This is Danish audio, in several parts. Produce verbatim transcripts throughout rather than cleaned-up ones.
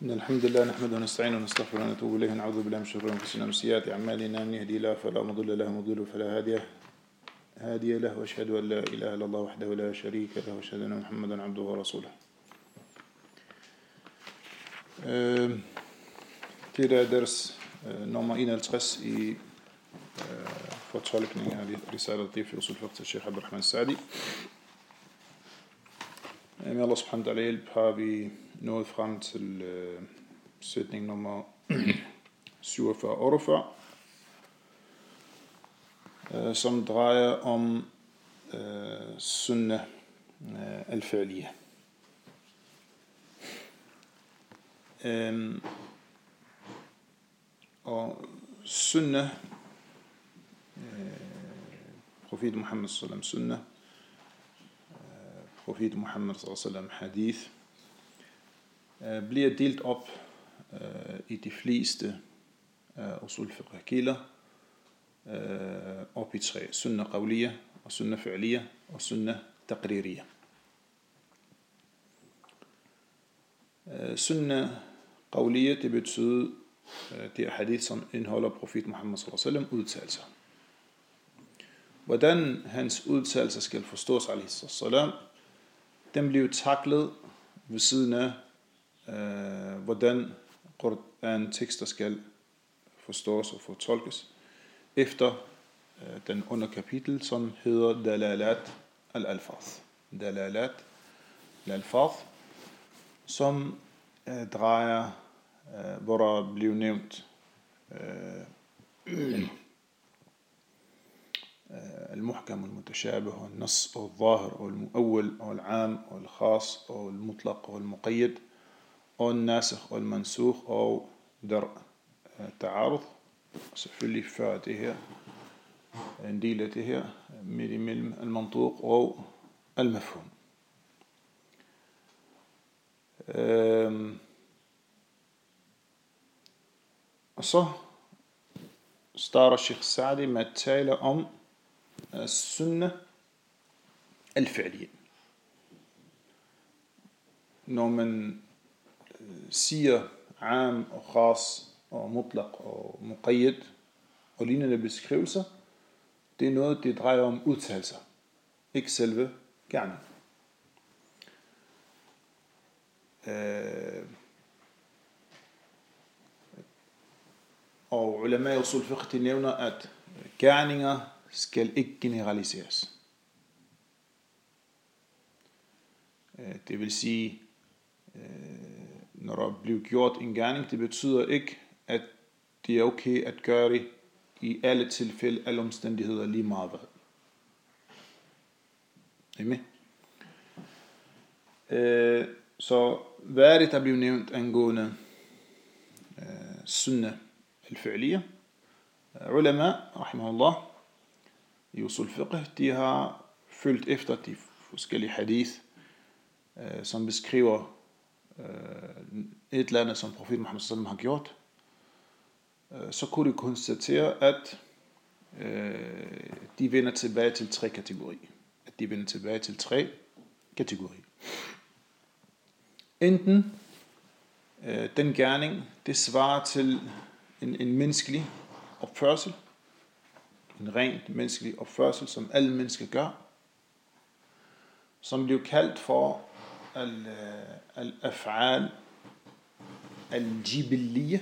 إن الحمد لله نحمده ونستعينه ونستغفره ونتوب إليه ونعوذ بالله من شرور أنفسنا ومن سيئات أعمالنا من يهدي الله فلا مضل له ومضل فلا هادي هادي له وأشهد أن لا إله إلا الله وحده لا شريك له وأشهد أن محمدا عبده ورسوله. Det er deres nummer enoghalvtreds i fortolkningen af Risalat fi Usul Fiqh til Sheikh Abdurrahman Saadi. Med Allah subhanahu wa ta'ala hjælp har vi nået frem til øh, sætning nummer syvogfyrre og otteogfyrre, øh, som drejer om øh, sunnah øh, al-fi'liya. Øh, og sunnah, øh, profet Muhammad sallam sunnah, profet Muhammad sallam hadith, bliver delt op uh, i de fleste uh, usul fiqh kilder uh, op i tre: sunnah qawliya, og sunnah fi'liya, og sunnah taqririya. Uh, sunnah qawliya, det betyder uh, det er hadith, som indeholder profet Muhammad sallam udtalelser. Hvordan hans udtalelser skal forstås, alaihi sallam, den blev taklet ved siden af, øh, hvordan Qur'an-tekster skal forstås og fortolkes, efter øh, den underkapitel, som hedder Dalalat al-Alfaz. Dalalat al-Alfaz, som øh, drejer, øh, hvor der blev nævnt øh, المحكم والمتشابه والنص والظاهر والمؤول والعام والخاص والمطلق والمقيد والناسخ والمنسوخ og der تعارض. Selvfølgelig før det her en del af det her midt imellem al-mantuq og al-mafhum. Øhm. Og så starter Sheikh Saadi med at tale om sunnah al-fi'liya. Når man siger am og khas og mutlaq og muqayyad og lignende beskrivelser, det er noget, det drejer om udtalelser, ikke selve gerning. Øh. Og ulama usul fiqh nævner, at gerninger skal ikke generaliseres. Det vil sige, når der bliver gjort en gerning, det betyder ikke, at det er okay at gøre det i alle tilfælde, alle omstændigheder, lige meget hvad. Er I med? Så hvad er det, der bliver nævnt angående sunnah al-fi'liya? Ulama, rahimahullah, i usul fiqh, de har følgt efter de forskellige hadith, øh, som beskriver øh, et eller andet, som profet Muhammad sallam har gjort. Øh, så kunne de konstatere, at øh, de vender tilbage til tre kategorier. At de vender tilbage til tre kategorier. Enten øh, den gerning, det svarer til en, en menneskelig opførsel, en rent menneskelig opførsel, som alle mennesker gør, som bliver kaldt for al-af'al al-jibiliyya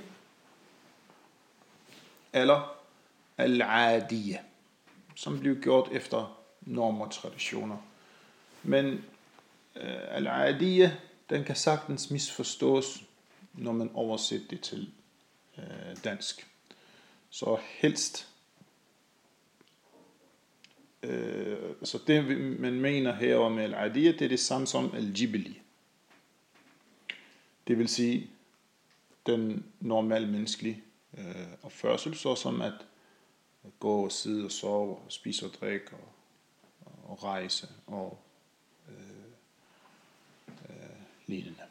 eller al-adiyya, som bliver gjort efter normer og traditioner. Men uh, al-adiyya, den kan sagtens misforstås, når man oversætter det til uh, dansk. Så helst Uh, så det man mener her med al-adiyya, det er det samme som al-jibli. Det vil sige den normale menneskelige uh, opførsel, så som at gå og sidde og sove og spise og drikke og, og rejse og uh, uh, lignende.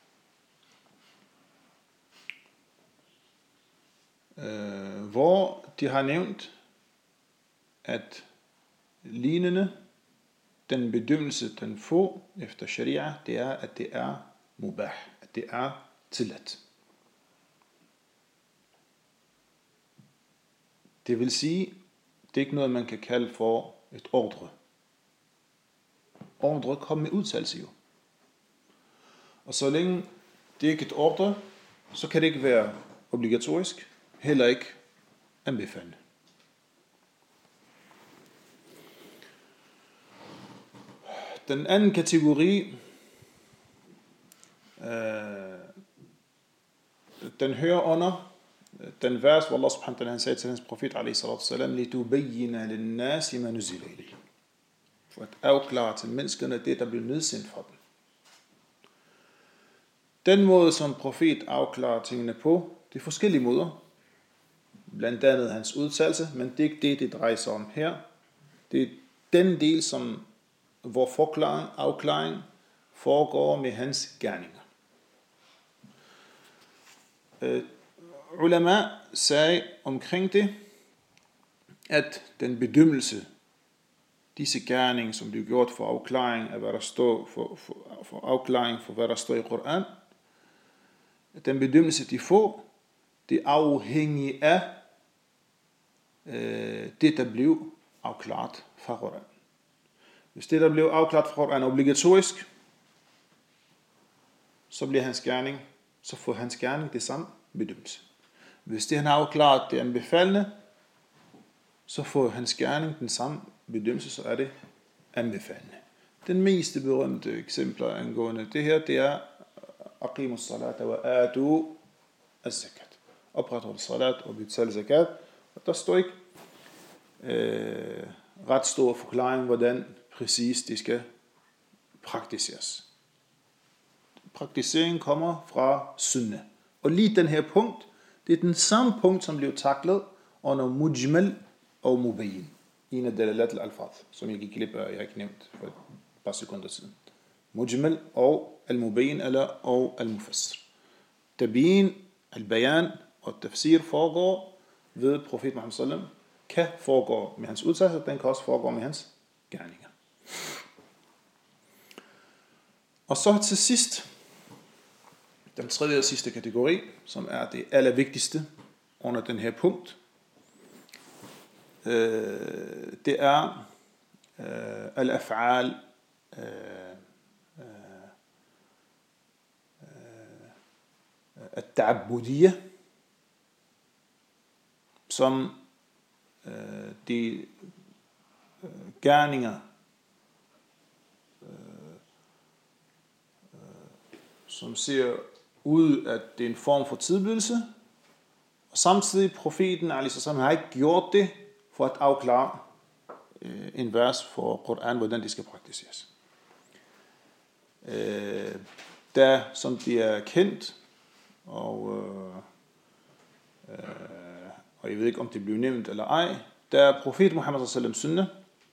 Uh, hvor de har nævnt, at lignende, den bedømmelse, den får efter sharia, det er, at det er mubah, at det er tilladt. Det vil sige, det er ikke noget, man kan kalde for et ordre. Ordre kommer med udtalelse jo. Og så længe det ikke er et ordre, så kan det ikke være obligatorisk, heller ikke anbefalende. Den anden kategori, øh, den hører under den vers, hvor Allah subhanahu wa ta'ala sagde til hans profet, alaihi salatu wassalam, litubayyina linnasi ma nuzila ilayhim. For at afklare til menneskerne det, der blev nedsendt for dem. Den måde, som profet afklarer tingene på, det er forskellige måder. Blandt andet hans udtalelse, men det er ikke det, det drejer sig om her. Det er den del, som hvor forklaring, afklaring foregår med hans gerninger. Øh, ulama sagde omkring det, at den bedømmelse, disse gerninger, som blev gjort for afklaring af hvad der står for, for, for afklaring for hvad der står i Koran, den bedømmelse de får, det er afhængig af øh, det der blev afklaret fra Koran. Hvis det der blev afklaret fra Koran er obligatorisk, så bliver hans gerning, så får hans gerning det samme bedømmelse. Hvis det han har afklaret det anbefalende, så får hans gerning den samme bedømmelse, så er det anbefalende. Den mest berømte eksempler angående det her, det er aqimus salat wa atu az-zakat. Opretholde salat og betale zakat. Og der står ikke øh, ret stor forklaring, hvordan præcis det skal praktiseres. Praktiseringen kommer fra sunna. Og lige den her punkt, det er den samme punkt, som blev taklet under mujmal og mubayyin. En af dalalat al-alfaz, som jeg gik glip af, jeg har ikke nævnt for et par sekunder siden. Mujmal og al-mubayyin eller og al-mufassir. Tabiin, al-bayan og tafsir foregår ved profet Muhammad sallam, kan foregå med hans udtalelse, den kan også foregå med hans gerninger. Og så til sidst, den tredje og sidste kategori, som er det allervigtigste under den her punkt, øh, det er øh, al-af'al, øh, øh, at-ta'abbudiyya, som øh, de øh, gerninger, øh, øh, som ser ud, at det er en form for tilbedelse, og samtidig profeten alaihissalam har ikke gjort det for at afklare øh, en vers for Koran, hvordan det skal praktiseres. Øh, der, som det er kendt, og, øh, øh, og jeg ved ikke, om det blev nævnt eller ej, der er profet Muhammad sallam sunna,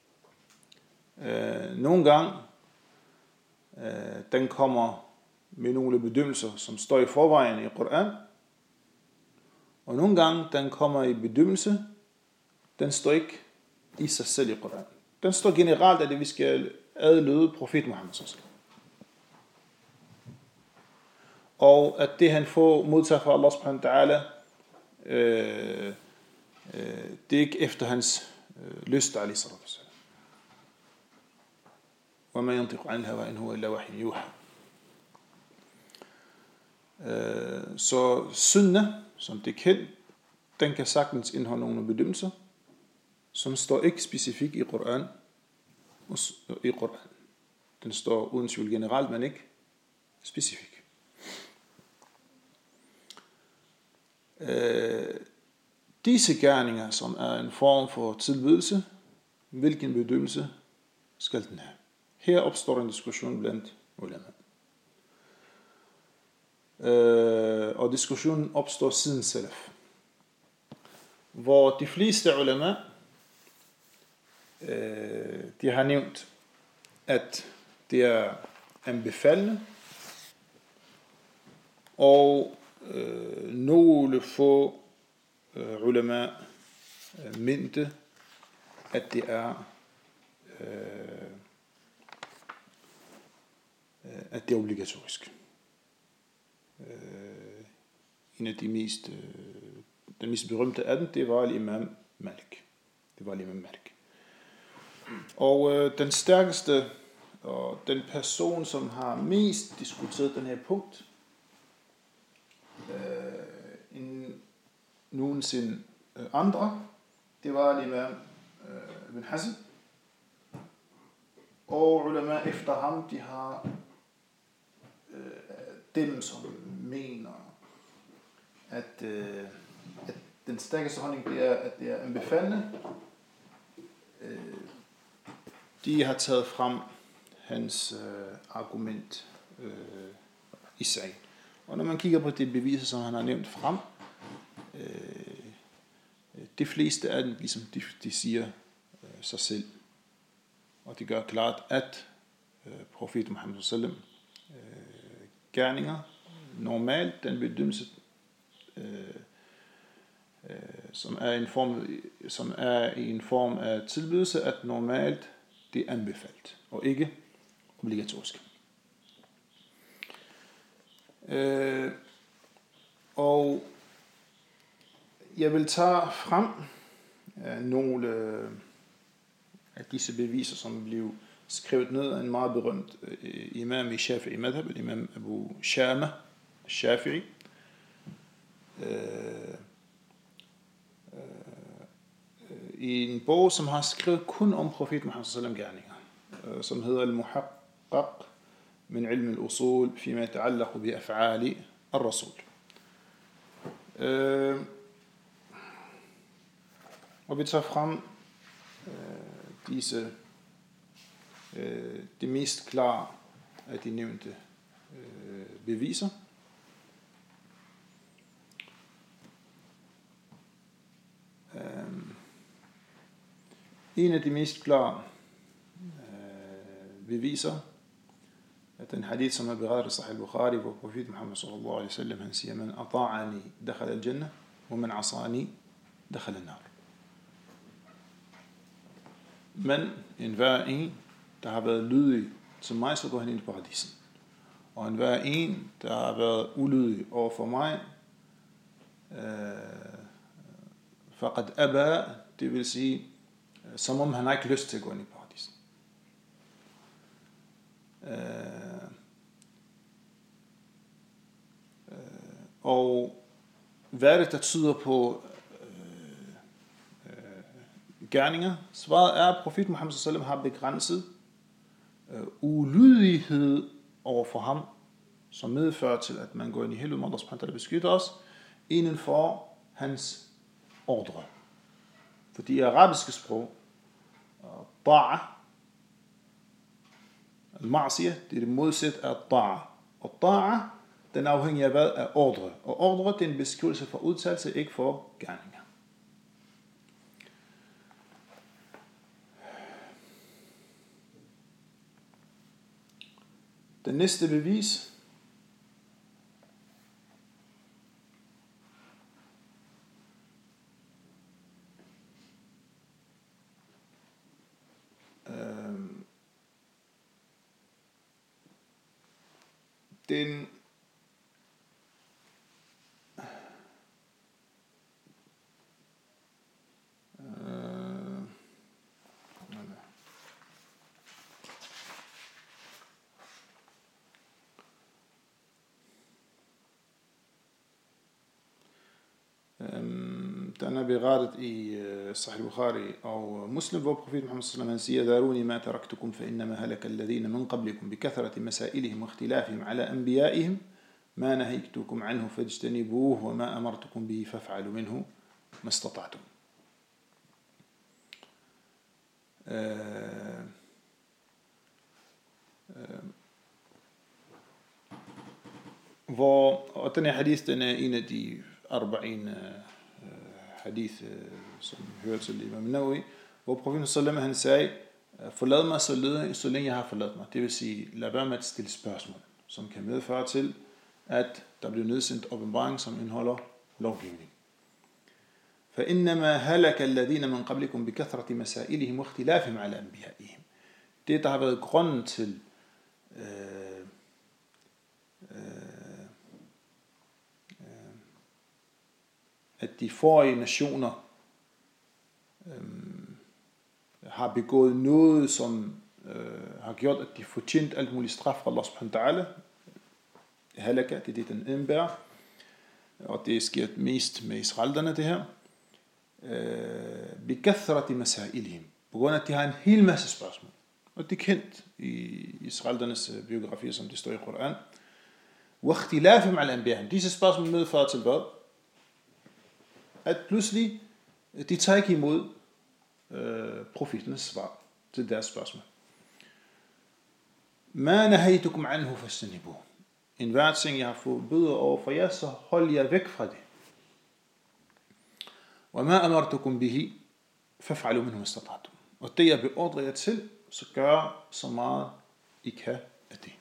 øh, nogle gange, øh, den kommer med nogle bedømmelser, som står i forvejen i Koran, og nogle gange, den kommer i bedømmelse, den står ikke i sig selv i Koran. Den står generelt, at det vi skal adlyde profet Muhammad sallam. Og at det han får modtaget fra Allah subhanahu wa ta'ala, øh, øh, det er ikke efter hans øh, lyst, alaihi salatu wassalam. وَمَا يَنْطِقُ عَنِ الْهَوَىٰ إِنْ هُوَ إِلَّا وَحْيٌ يُوحَىٰ. Så sunna, som det er kendt, den kan sagtens indeholde nogle bedømmelser, som står ikke specifikt i Koran. I Koran. Den står uden tvivl generelt, men ikke specifikt. Øh, disse gerninger, som er en form for tilbedelse, hvilken bedømmelse skal den have? Her opstår en diskussion blandt ulama. Øh, og diskussionen opstår siden salaf, hvor de fleste ulama, øh, de har nævnt, at det er anbefalende, og øh, nogle få øh, ulama øh, mente, at det er øh, at det er obligatorisk. Øh, en af de mest, øh, den mest berømte af dem, det var imam Malik. Det var Imam Malik. Og øh, den stærkeste og den person, som har mest diskuteret den her punkt, øh, end nogensinde øh, andre, det var Imam øh, Ibn Hazm. Og ulama efter ham, de har øh, dem, som mener, at, øh, at den stærkeste holdning, det er, at det er anbefalende. Øh, de har taget frem hans øh, argument øh, i sagen. Og når man kigger på de beviser, som han har nævnt frem, øh, de fleste af dem, ligesom de, de siger øh, sig selv. Og det gør klart, at øh, profet Muhammed sallam øh, gerninger, normalt den bedømmelse, øh, øh, som er en form, som er i en form af tilbydelse, at normalt det er anbefalt, og ikke obligatorisk. Øh, og jeg vil tage frem øh, nogle øh, af disse beviser, som blev skrevet ned af en meget berømt øh, imam i Shafi'i madhab, imam Abu Shama Shafi'i. Øh, øh, i en bog, som har skrevet kun om profet Muhammed sallam gerninger, øh, som hedder Al-Muhaqqaq min ilm al-usul fima ta'allaq bi af'ali ar-rasul. Øh, og vi tager frem øh, disse øh, det mest klare af de nævnte øh, beviser. Um, en af de mest klare øh, beviser er den hadith, som er berettet i Sahih al-Bukhari, hvor profet Muhammad sallallahu alaihi wasallam han siger: "Man ata'ani dakhala al-jannah, wa man 'asani dakhala an-nar." Men enhver en, der har været lydig til mig, så går han ind i paradisen. Og enhver en, der har været ulydig over for mig, faqad aba, det vil sige, som om han har ikke lyst til at gå ind i paradisen. Øh, øh, og hvad er det, der tyder på øh, øh, gerninger? Svaret er, at profet Muhammed sallallahu alaihi wasallam har begrænset øh, ulydighed over for ham, som medfører til, at man går ind i helvede, med Allah subhanahu wa ta'ala beskytter os, inden for hans ordre. Fordi i arabiske sprog, ta'a, al-ma'siyah, det er det modsat af ta'a. Og ta'a, den afhænger af hvad? Af ordre. Og ordre, det er en beskrivelse for udtalelse, ikke for gerninger. Den næste bevis øhm, den øh, den er berettet i uh, Sahih Bukhari og Muslim, hvor profet Muhammad sallallahu alaihi wasallam siger: "Daruni ma taraktukum fa innama halaka alladhina min qablikum bi kathrati masailihim wa ikhtilafihim ala anbiya'ihim ma nahaytukum anhu fajtanibuhu wa ma amartukum bihi faf'alu minhu ma istata'tum." Uh, uh, hvor og den her hadith, den er en af de arba'in hadith, som hører til Imam Nawawi, hvor profeten sallallahu alaihi wasallam han sagde: "Forlad mig så længe, så længe jeg har forladt mig." Det vil sige, lad være med at stille spørgsmål, som kan medføre til, at der bliver nedsendt åbenbaring, som indeholder lovgivning. فَإِنَّمَا هَلَكَ الَّذِينَ مِنْ قَبْلِكُمْ بِكَثْرَةِ مَسَائِلِهِمْ وَاخْتِلَافِهِمْ عَلَى أَنْبِيَائِهِمْ. Det, der har været grunden til øh, øh, at de forrige nationer øh, har begået noget, som øh, har gjort, at de fortjent alt muligt straf fra Allah subhanahu wa ta'ala. Halaka, det er det, den indbærer. Og det sker mest med israelerne, det her. Bikathrati masailihim. På grund af, at de har en hel masse spørgsmål. Og det er kendt i israeldernes biografier, som det står i Koran. Wakhtilafim al-anbiya. Disse spørgsmål medfører til hvad? At pludselig, de tager ikke imod øh, profeternes svar til deres spørgsmål. Ma nahaytukum anhu fastanibuhu. En hver ting, jeg har fået bøder over for jer, så hold jer væk fra det. وَمَا أَمَرْتُكُمْ بِهِ فَفْعَلُوا مِنْهُ مَسْتَطَعْتُمْ. Og det, jeg beordrer jer til, så gør så meget I kan af det.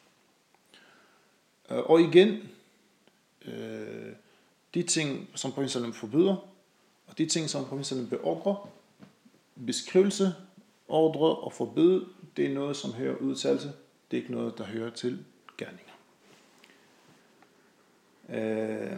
Og igen, øh, de ting, som profeten forbyder, og de ting, som profeten beordrer, beskrivelse, ordre og forbud, det er noget, som hører udtalelse. Det er ikke noget, der hører til gerninger. Øh,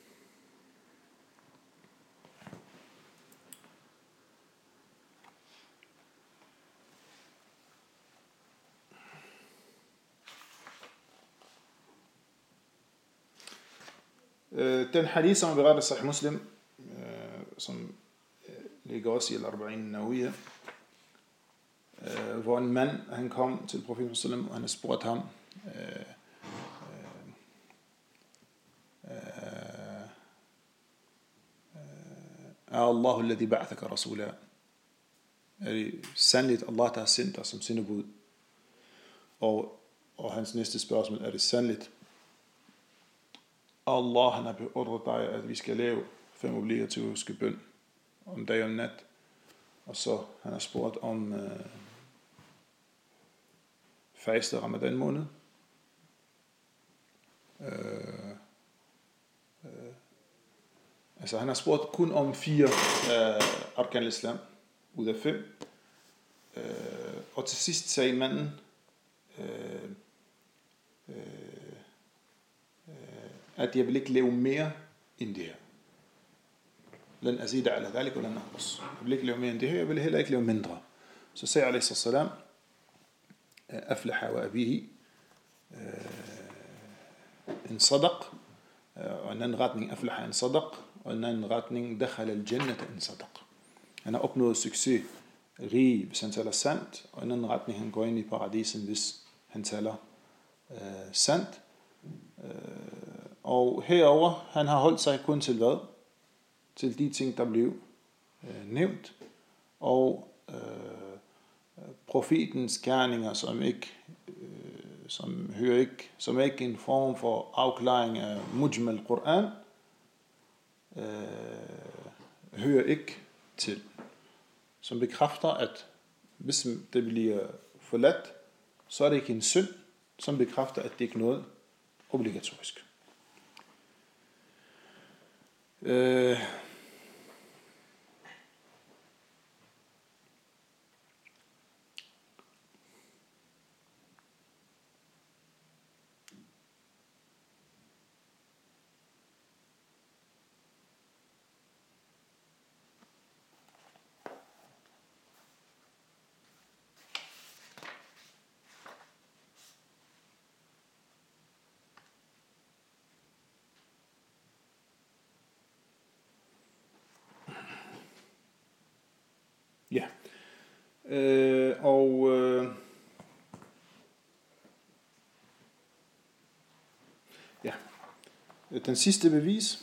Den hadith, som er berettet af Sahih Muslim, som ligger også i al-Arba'in an-Nawawiyya, hvor en mand, han kom til profeten sallam, og han spurgte ham, er Allah alladhi ba'athaka rasula? Er det sandligt Allah, der har sendt dig som sendebud? Og, og hans næste spørgsmål, er det sandligt Allah, han har beordret dig, at vi skal lave fem obligatoriske bøn om dag og nat. Og så han har spurgt om øh, faste Ramadan måned. Øh, øh, altså han har spurgt kun om fire øh, arkan al-Islam ud af fem. Øh, og til sidst sagde manden, øh, øh, at jeg vil ikke leve mere end det her. Lan azida ala dhalik wa lan naqs. Jeg vil ikke leve mere end det her, jeg vil heller ikke leve mindre. Så sagde alayhi salam, aflaha wa abihi, en sadaq, og en anden retning aflaha en sadaq, og en anden retning dakhala al-jannata en sadaq. Han har opnået succes, rig, hvis han taler sandt, og en anden retning, han går ind i paradisen, hvis han taler øh, sandt. Øh, Og herover han har holdt sig kun til hvad? Til de ting, der blev øh, nævnt. Og øh, profetens gerninger, som ikke, øh, som hører ikke, som er ikke en form for afklaring af mujmal Qur'an, øh, hører ikke til. Som bekræfter, at hvis det bliver forladt, så er det ikke en synd, som bekræfter, at det ikke er noget obligatorisk. Øh, Ja, øh, og øh, ja, den sidste bevis,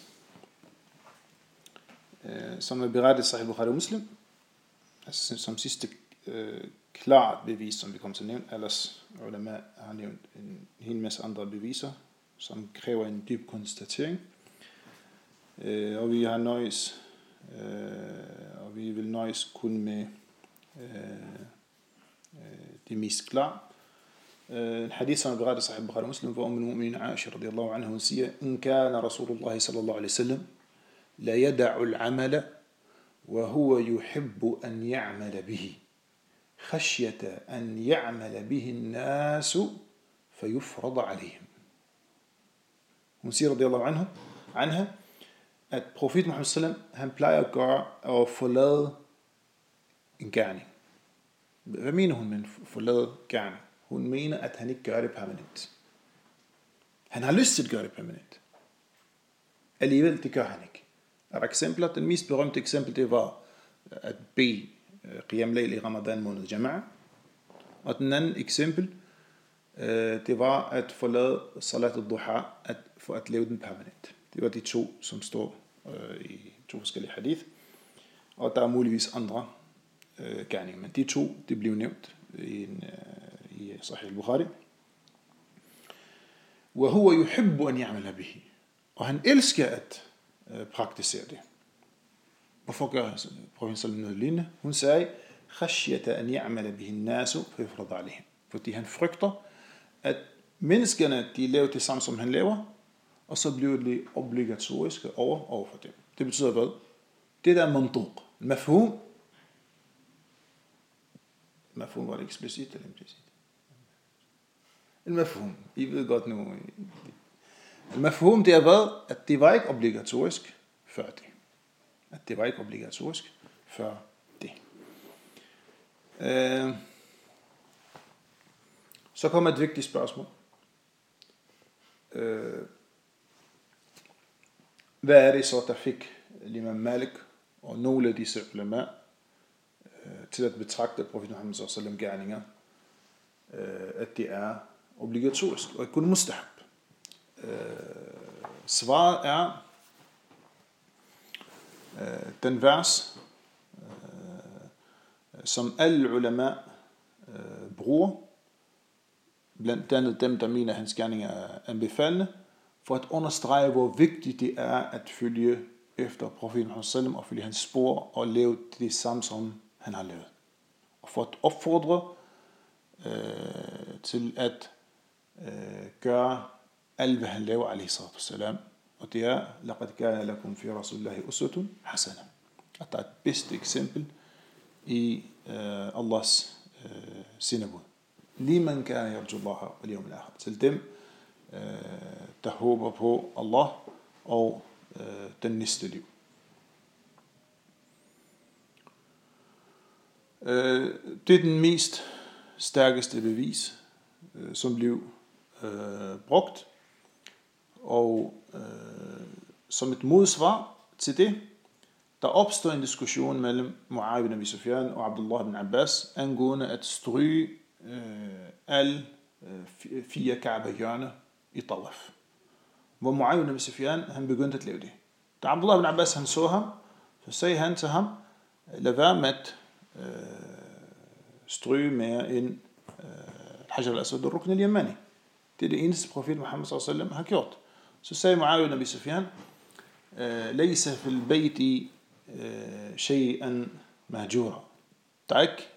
øh, som er berettet i Sahih Bukhari Muslim, altså som sidste øh, klart bevis, som vi kommer til at nævne, ellers ulama har nævnt en hel masse andre beviser, som kræver en dyb konstatering, øh, og vi har nøjes øh, og vi vil nøjes kun med det mest klare. En hadith, som er berettet i Sahih Bukhari Muslim, hvor Umm al-Mu'minin Aisha radiyallahu anha, hun siger, in kana Rasulullah sallallahu alaihi wasallam la yada'u al-amala wa huwa yuhibbu an ya'mala bihi khashyata an ya'mala bihi an-nas fayufrad alayhim. Hun siger radiyallahu anha, anha at profeten Muhammad sallam, han plejer at gøre og forlade en gerning. Hvad mener hun med en forladet gerning? Hun mener, at han ikke gør det permanent. Han har lyst til at gøre det permanent. Alligevel, det gør han ikke. Er der eksempler? Den mest berømte eksempel, det var at bede Qiyam Layl i Ramadan måned Jama'a. Og den anden eksempel, det var at forlade Salat al-Duha, at, for at lave den permanent. Det var de to, som står i to forskellige hadith. Og der er muligvis andre øh, gerninger, men de to, det blev nævnt i, en, øh, i Sahih al-Bukhari. وَهُوَ يُحِبُّ أَنْ يَعْمَلَ بِهِ. Og han elsker at øh, praktisere det. Hvorfor gør profeten sallallahu noget lignende? Hun sagde, خَشْيَةَ أَنْ يَعْمَلَ بِهِ النَّاسُ فَيُفْرَضَ عَلَيْهِمْ. Fordi han frygter, at menneskerne, de laver det samme, som han laver, og så bliver det obligatorisk over, over for dem. Det betyder hvad? Det der mantuq. Mafhum. Mafhum var det eksplicit eller implicit? Mafhum. I ved godt nu. Mafhum, det er hvad? At det var ikke obligatorisk før det. At det var ikke obligatorisk før det. Øh. Så kommer et vigtigt spørgsmål. Øh. Hvad er det så, der fik Imam Malik og nogle af disse ulema øh, til at betragte profeten Muhammed sallallahu alaihi wasallam gerninger, øh, at det er obligatorisk og ikke kun mustahab? Øh, svaret er øh, den vers, øh, som alle ulema øh, bruger, blandt andet dem, der mener, at hans gerninger er anbefalende, for at understrege, hvor vigtigt det er at følge efter profeten Muhammed sallam og følge hans spor og lave det samme, som han har lavet. Og for at opfordre øh, til at øh, gøre alt, hvad han laver, alaihi salatu wassalam. Og det er, لَقَدْ كَانَ لَكُمْ فِي رَسُولِ اللَّهِ أُسْوَةٌ حَسَنَةٌ. At der er et bedste eksempel i øh, Allahs øh, sendebud. لِمَنْ كَانَ يَرْجُ اللَّهَ وَالْيَوْمِ الْآخِرِ. Til dem, øh, der håber på Allah og øh, den næste liv. Øh, det er den mest stærkeste bevis, øh, som blev øh, brugt. Og øh, som et modsvar til det, der opstår en diskussion mellem Muawiyah ibn Abi Sufyan og Abdullah ibn Abbas angående at stryge øh, alle øh, fire Kaaba-hjørner i Tawaf. Hvor Muawiyah ibn Abi Sufyan, han begyndte at lave det. Da Abdullah ibn Abbas, han så ham, så sagde han til ham, lad være med at øh, stryge mere end øh, Hajar al-Aswad og Rukn al-Yamani. Det er det eneste profet Muhammed sallallahu alaihi wasallam har gjort. Så sagde Muawiyah ibn Abi Sufyan, ليس في البيت شيئا مهجورا. Der er ikke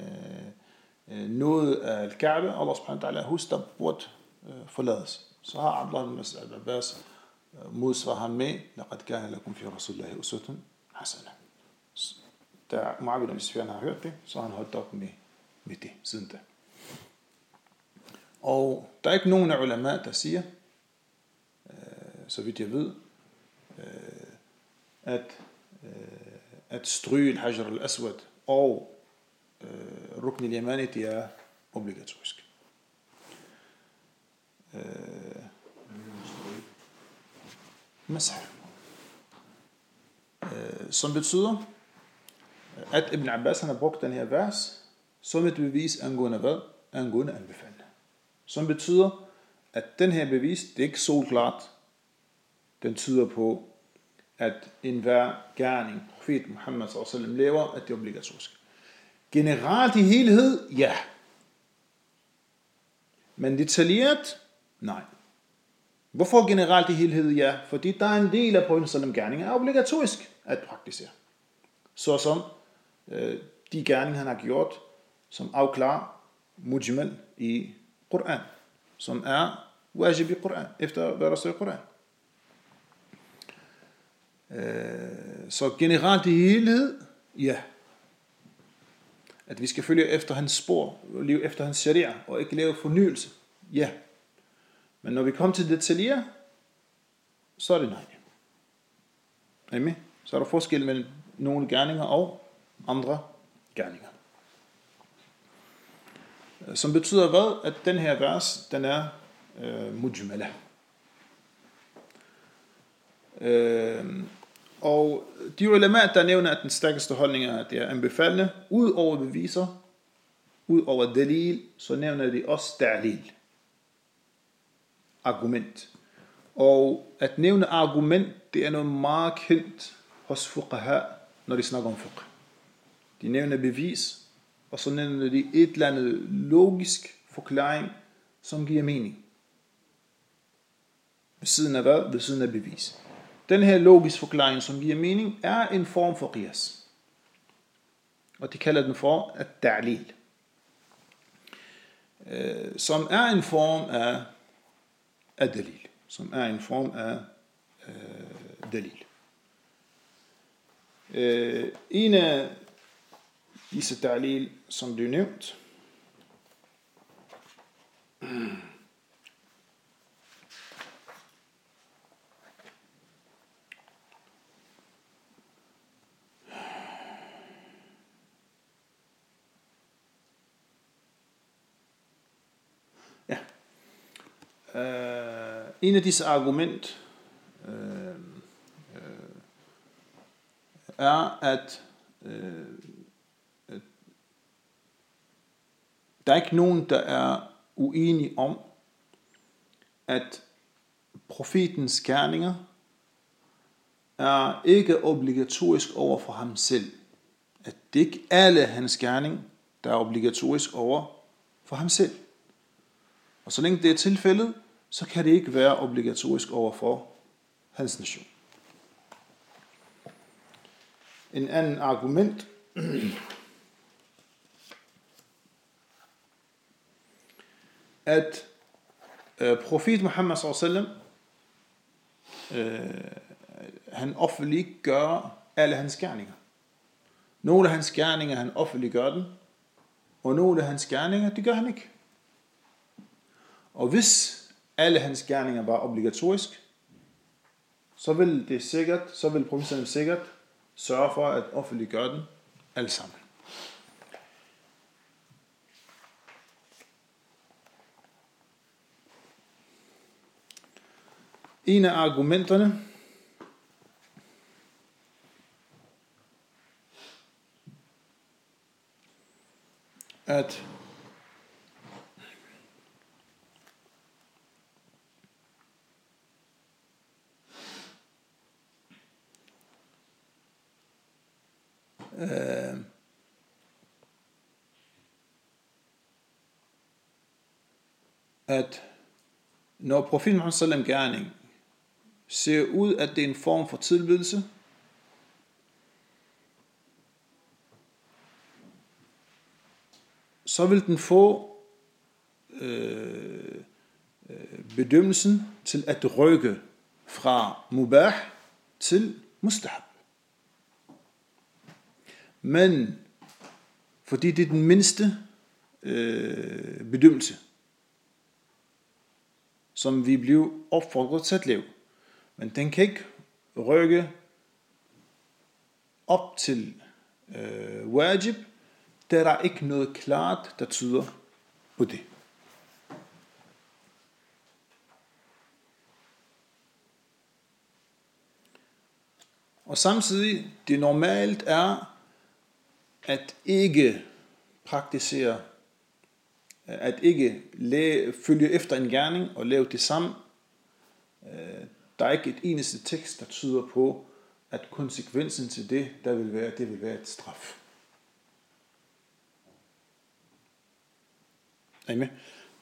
noget af Kaaba, Allah subhanahu wa ta'ala hus, der burde forlades. Så har Abdullah ibn Abbas modsvar ham med, لقد كان لكم في رسول الله أسوة حسنة. Da Muawiyah ibn Abi Sufyan har hørt det, så har han holdt op med, med det siden da. Og der er ikke nogen af ulama, der siger, øh, så vidt jeg ved, øh, at, øh, at stryge al-Hajar al-Aswad og øh, Rukn al-Yamani, det er obligatorisk. Øh, Masah. Øh, som betyder, at Ibn Abbas han har brugt den her vers som et bevis angående hvad? Angående anbefalende. Som betyder, at den her bevis, det er ikke solklart. Den tyder på, at enhver gerning, profet Muhammed sallallahu alaihi wasallam lever, at det er obligatorisk. Generelt i helhed, ja. Men detaljeret, nej. Hvorfor generelt i helhed, ja? Fordi der er en del af profet sallallahu alaihi wasallam gerninger, er obligatorisk at praktisere. Såsom øh, de gerninger, han har gjort, som afklarer mujmal i Koran, som er wajib i Koran, efter hvad der står i Koran. Øh, så generelt i helhed, ja. At vi skal følge efter hans spor, og leve efter hans sharia, og ikke lave fornyelse, ja. Men når vi kommer til detaljer, så er det nej. Er I med? Så er der forskel mellem nogle gerninger og andre gerninger. Som betyder hvad? At den her vers, den er øh, mujmala. Øh, og de ulema, der nævner, at den stærkeste holdning er, at det er anbefalende, ud over beviser, ud over dalil, så nævner de også dalil. Argument. Og at nævne argument, det er noget meget kendt hos fuqaha, når de snakker om fiqh. De nævner bevis, og så nævner de et eller andet logisk forklaring, som giver mening. Ved siden af hvad? Ved siden af bevis. Den her logisk forklaring, som giver mening, er en form for qiyas. Og de kalder den for at-ta'lil. Som er en form af ad-dalil. Som er en form af øh, dalil. Øh, en af disse dalil, som blev nævnt, ja, øh, en af disse argument øh, øh, er, at øh, der er ikke nogen, der er uenige om, at profetens gerninger er ikke obligatorisk over for ham selv. At det ikke alle hans gerning, der er obligatorisk over for ham selv. Og så længe det er tilfældet, så kan det ikke være obligatorisk over for hans nation. En anden argument at øh, profet Muhammad sallallahu alaihi wasallam øh, han offentliggør alle hans gerninger. Nogle af hans gerninger, han offentliggør den, og nogle af hans gerninger, det gør han ikke. Og hvis alle hans gerninger var obligatorisk, så vil det sikkert, så vil profeten sikkert sørge for at offentliggøre den alle sammen. En af argumenterne at øh, at når profeten Muhammad sallallahu alaihi wasallam gerning ser ud, at det er en form for tilbedelse, så vil den få øh, bedømmelsen til at rykke fra mubah til mustahab. Men fordi det er den mindste øh, bedømmelse, som vi bliver opfordret til at lave. Men den kan ikke rykke op til øh, wajib, der er ikke noget klart, der tyder på det. Og samtidig, det normalt er, at ikke praktisere, at ikke læge, følge efter en gerning og lave det samme. Der er ikke et eneste tekst, der tyder på, at konsekvensen til det, der vil være, det vil være et straf. Er I med?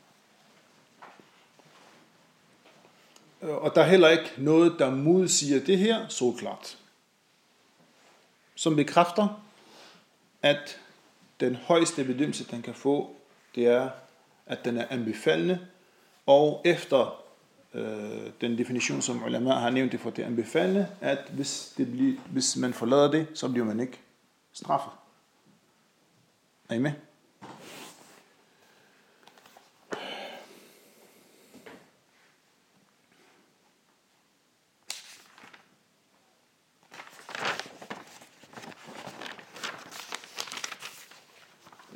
Og der er heller ikke noget, der modsiger det her så klart. Som bekræfter, at den højeste bedømmelse, den kan få, det er, at den er anbefalende, og efter øh, den definition, som ulama har nævnt det for, det er anbefalende, at hvis, det bliver, hvis man forlader det, så bliver man ikke straffet. Er I med?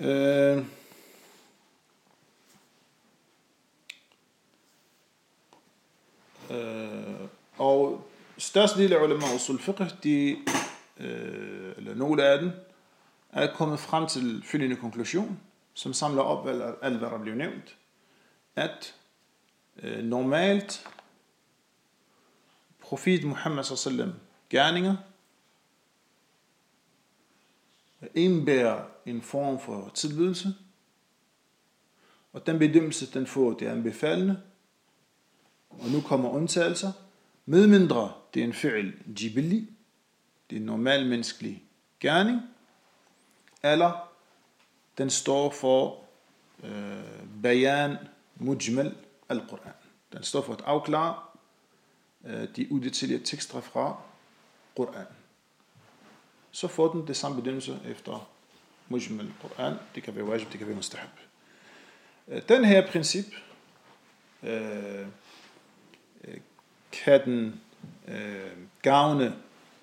Øh, øh, og største del af ulama usul fiqh, de, øh, eller nogle af dem, er kommet frem til følgende konklusion, som samler op alt, hvad der blev nævnt, at øh, normalt profet Muhammad sallallahu alaihi wasallam gerninger indbærer en form for tilbydelse, og den bedømmelse, den får, det er en befalende, og nu kommer undtagelser, medmindre det er en fi'l jibili, det er en normal menneskelig gerning, eller den står for øh, bayan mujmal al-Quran. Den står for at afklare øh, de udetaljerede tekster fra Quran. Så får den det samme bedømmelse efter mujmal al-Quran. Det kan være wajib, det kan være mustahab. Den her princip øh, kan den øh, gavne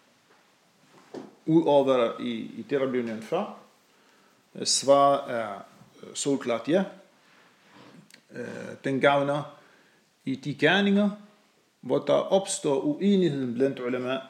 ud over hvad der i, i det, der blev nævnt før. Svar er solklart ja. Den gavner i de gerninger, hvor der opstår uenighed blandt ulama,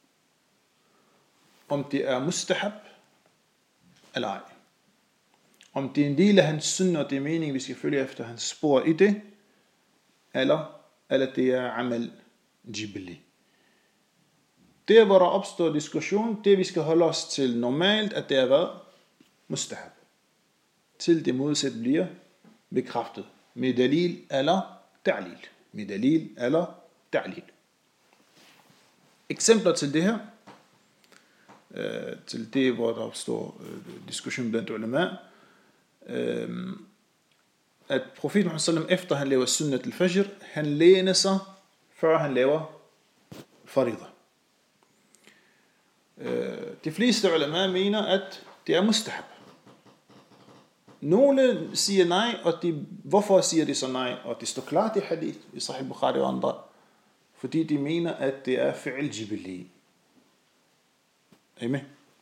om det er mustahab eller ej. Om det er en del af hans sunna, og det er meningen, vi skal følge efter hans spor i det, eller, eller det er amal jibli. Der, hvor der opstår diskussion, det vi skal holde os til normalt, at det er hvad? Mustahab. Til det modsat bliver bekræftet. Med dalil eller ta'lil. Med dalil eller ta'lil. Eksempler til det her, øh, til det, hvor der opstår øh, diskussion blandt ulama, øh, at profeten Muhammad sallam, efter han laver sunnat al-fajr, han læner sig, før han laver farida. Øh, de fleste ulama mener, at det er mustahab. Nogle siger nej, og de, hvorfor siger de så nej? Og det står klart i hadith, i Sahih Bukhari og andre, fordi de mener, at det er fi'l jibili. Er I med?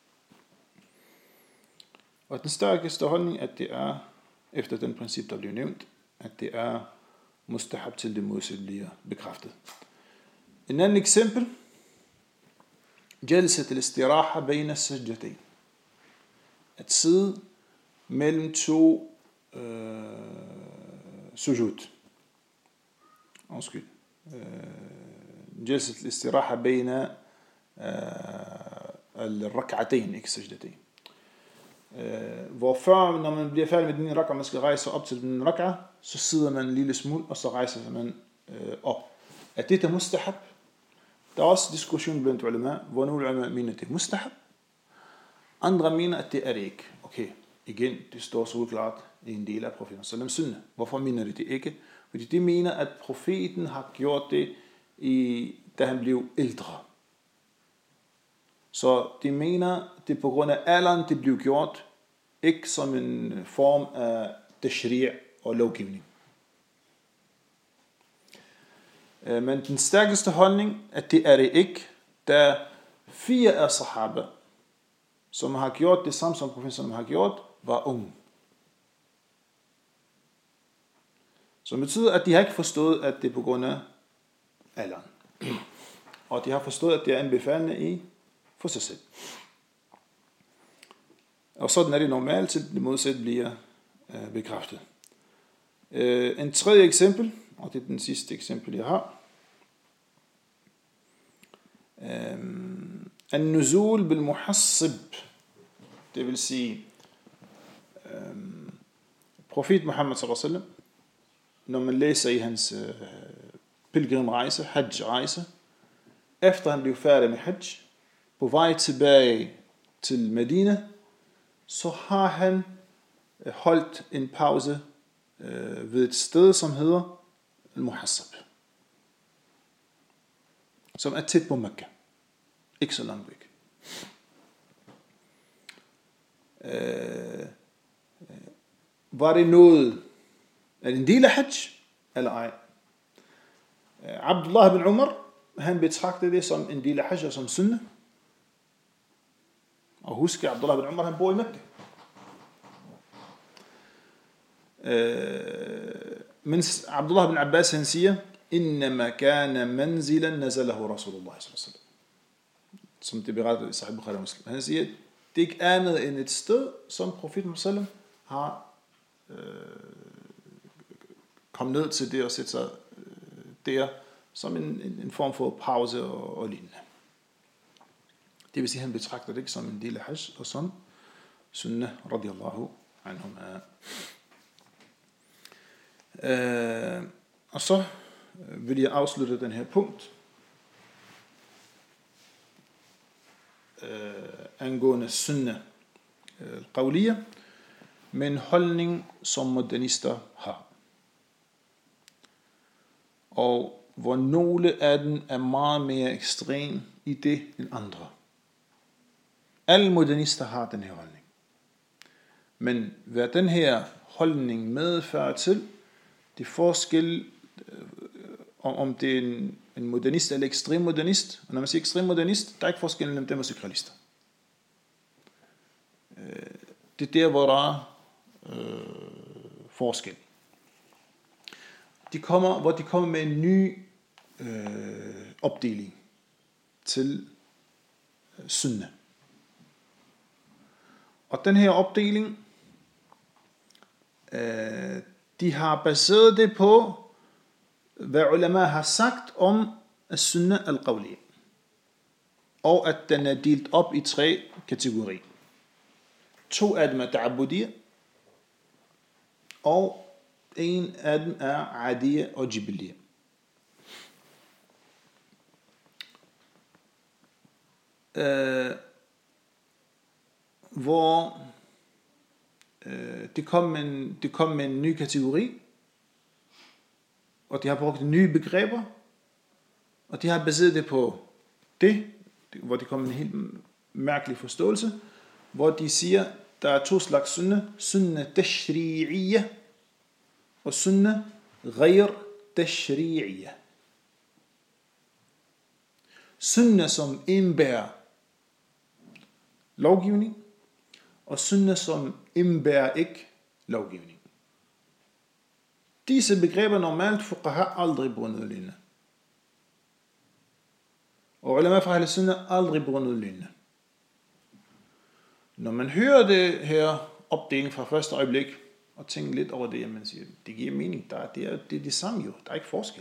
Og den stærkeste holdning, at det er, efter den princip, der bliver nævnt, at det er mustahab til det modsat bliver bekræftet. En anden eksempel, jalsat al-istiraha bayna sajdatain. At sidde mellem to øh, sujud. Undskyld. Jalsat al-istiraha bayna al-rak'atayn, ikke sajdatain. Hvor før, når man bliver færdig med den rak'a, man skal rejse op til den rak'a, så sidder man en lille smule, og så rejser man øh, op. Er det der mustahab? Der er også diskussion blandt ulama, hvor nogle ulama mener, at det er mustahab. Andre mener, at det er det ikke. Okay, igen, det står så klart i en del af profeten sallam sunna. Hvorfor mener de det ikke? Fordi de mener, at profeten har gjort det, i, da han blev ældre. Så de mener, det er på grund af alderen, det blev gjort, ikke som en form af tashri' og lovgivning. Men den stærkeste holdning, at det er det ikke, da fire af sahaba, som har gjort det samme som profeten har gjort, var unge. Så det betyder, at de har ikke forstået, at det er på grund af alderen. Og de har forstået, at det er en befalende i for sig selv. Og sådan er det normalt, til det modsat bliver øh, bekræftet. Øh, en tredje eksempel, og det er den sidste eksempel, jeg har. An-nuzul bil-muhassib. Det vil sige, øh, profet Muhammad sallallahu alaihi wasallam, når man læser i hans øh, pilgrimrejse, hajj-rejse, efter han blev færdig med hajj, på vej tilbage til Medina, så har han holdt en pause øh, ved et sted, som hedder Al-Muhassab, som er tæt på Mekka, ikke så langt væk. Øh, var det noget, er det en del af hajj, eller ej? Abdullah bin Umar, han betragtede det som en del af hajj og som sunna. Og husk, Abdullah bin Umar, han bor i Mekka. øh, mens Abdullah ibn Abbas han siger, innama kana manzilan nazalahu Rasulullah sallallahu alaihi wasallam, som det berettet i Sahih Bukhari og Muslim. Han siger, det er ikke andet end et sted, som profeten sallallahu har øh, kommet ned til det og sætte sig øh, der, som en, en, en form for pause og, og lignende. Det vil sige, at han betragter det ikke som en del af hajj, og som sunnah radiyallahu anhuma. Øh, og så vil jeg afslutte den her punkt øh, angående sunnah al-qawliya med en holdning, som modernister har. Og hvor nogle af dem er meget mere ekstrem i det end andre. Alle modernister har den her holdning. Men hvad den her holdning medfører til, det er forskel, om, om det er en, en modernist eller ekstrem modernist. Og når man siger ekstrem modernist, der er ikke forskel mellem dem og sekularister. Det er der, hvor der er øh, forskel. De kommer, hvor de kommer med en ny øh, opdeling til øh, sunnah. Og den her opdeling, øh, de har baseret det på, hvad ulama har sagt om sunnah al-qawliya. Og at den er delt op i tre kategorier. To af dem er ta'abudiyya, og en af dem er adiyya og jibiliyya. Øh, hvor øh, det, kom med en, det kom med en ny kategori, og de har brugt nye begreber, og de har baseret det på det, hvor de kom med en helt mærkelig forståelse, hvor de siger, der er to slags sunnah, sunnah tashri'iyya og sunnah ghayr tashri'iyya. Sunnah, som indbærer lovgivning, og sunnah, som indbærer ikke lovgivning. Disse begreber normalt fuqaha aldrig bruger noget lignende. Og ulama fra Ahl Sunnah aldrig bruger noget lignende. Når man hører det her opdeling fra første øjeblik, og tænker lidt over det, man siger, det giver mening, der er, det, er, det er det samme jo, der er ikke forskel.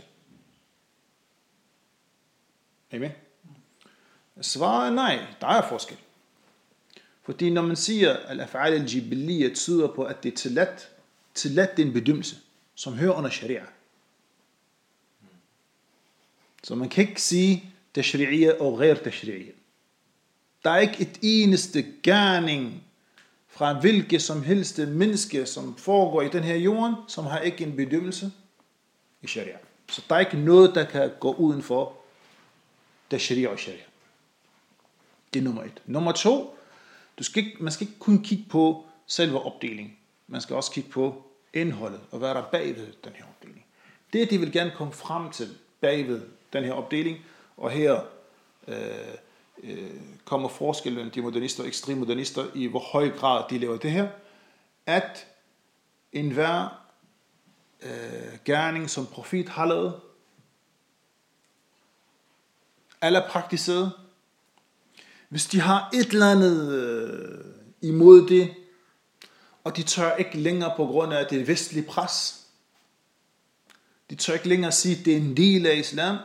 Er I med? Svaret er nej, der er forskel. Fordi når man siger, at al-af'al al-jibiliyya tyder på, at det er tilladt, tilladt det er en bedømmelse, som hører under sharia. Så man kan ikke sige tashri'iyya og ghayr tashri'iyya. Der er ikke et eneste gerning fra hvilket som helst menneske, som foregår i den her jorden, som har ikke en bedømmelse i sharia. Så der er ikke noget, der kan gå uden for tashri'iyya og sharia. Det er nummer et. Nummer to, du skal ikke, man skal ikke kun kigge på selve opdelingen. Man skal også kigge på indholdet, og hvad der er bagved den her opdeling. Det, de vil gerne komme frem til bagved den her opdeling, og her øh, øh, kommer forskellen mellem de modernister og ekstreme modernister, i hvor høj grad de laver det her, at enhver øh, gerning, som profet har lavet, eller praktiseret, hvis de har et eller andet øh, imod det, og de tør ikke længere på grund af det vestlige pres, de tør ikke længere sige, at det er en del af islam,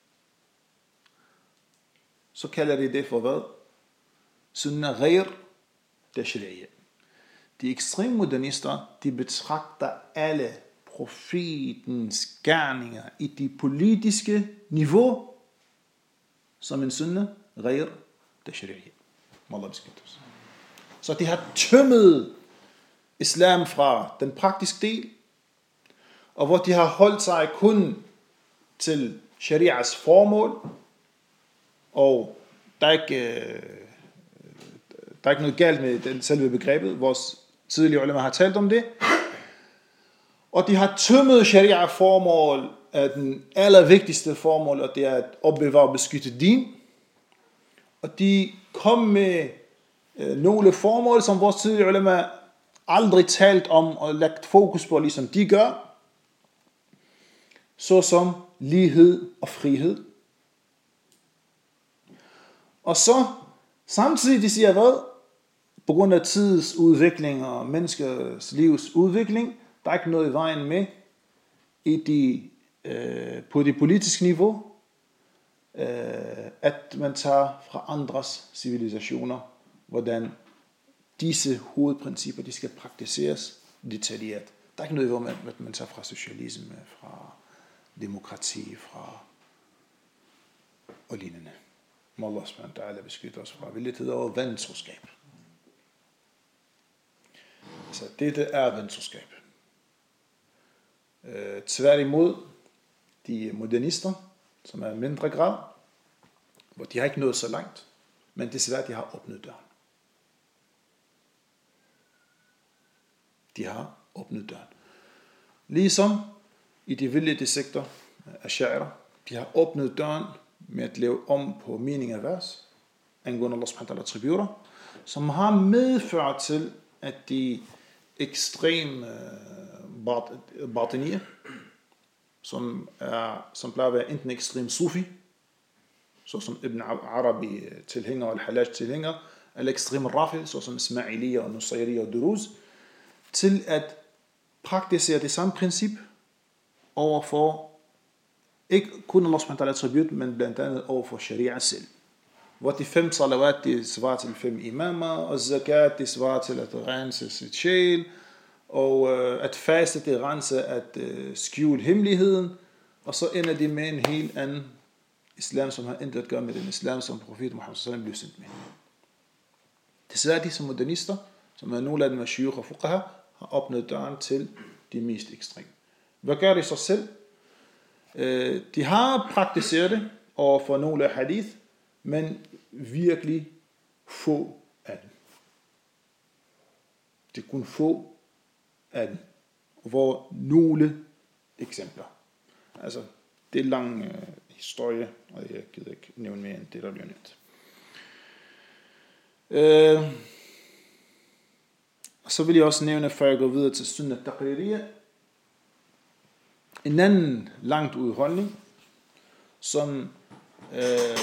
så kalder de det for hvad? Sunnah ghayr tashri'iyya. De ekstreme modernister, de betragter alle profetens gerninger i det politiske niveau som en sunnah ghayr tashri'iyya. Allah beskytter os. Så de har tømmet islam fra den praktiske del, og hvor de har holdt sig kun til sharias formål, og der er ikke, der er ikke noget galt med den selve begrebet, vores tidligere ulema har talt om det, og de har tømmet sharia formål af den allervigtigste formål, og det er at opbevare og beskytte din, og de kom med øh, nogle formål, som vores tidligere ulema aldrig talt om og lagt fokus på, ligesom de gør, såsom lighed og frihed. Og så samtidig de siger hvad? På grund af tidens udvikling og menneskers livs udvikling, der er ikke noget i vejen med i de, øh, på det politiske niveau, øh, at man tager fra andres civilisationer, hvordan disse hovedprincipper de skal praktiseres detaljeret. Der er ikke noget i vejen med, at man tager fra socialisme, fra demokrati, fra og lignende. Må Allah subhanahu wa ta'ala beskytte os fra vildhed og ventroskab. Så dette er ventroskab. Øh, tværtimod de modernister, som er mindre grad, hvor de har ikke nået så langt, men desværre de har åbnet døren. De har åbnet døren. Ligesom i de vildledte sektor af sha'ira, de har åbnet døren med at lave om på mening af vers, angående Allah subhanahu wa ta'ala attributter, som har medført til, at de ekstrem uh, batinier, som, er, som plejer at være enten ekstrem sufi, såsom Ibn Arabi tilhænger og Al-Halaj tilhænger, eller ekstrem rafi, såsom Ismailiyya og Nusayriyya og Duruz, til at praktisere det samme princip overfor ikke kun Allah subhanahu wa ta'ala attribut, men blandt andet overfor sharia selv. Hvor de fem salawat, de svarer til fem imamer, og zakat, de svarer til at rense sit sjæl, og øh, at faste, det rense at øh, skjule hemmeligheden, og så ender de med en helt anden islam, som har intet at gøre med den islam, som profeten Muhammad sallallahu alaihi wasallam blev sendt med. Desværre disse modernister, som er nogle af dem af shuyukh og fuqaha, har opnået døren til de mest ekstreme. Hvad gør de så selv? De har praktiseret det overfor nogle af hadith, men virkelig få af dem. Det er kun få af dem, hvor nogle eksempler. Altså, det er en lang øh, historie, og jeg gider ikke nævne mere end det, der bliver nævnt. Øh, og så vil jeg også nævne, før jeg går videre til sunnah taqririyya, en anden langt ud holdning, som øh,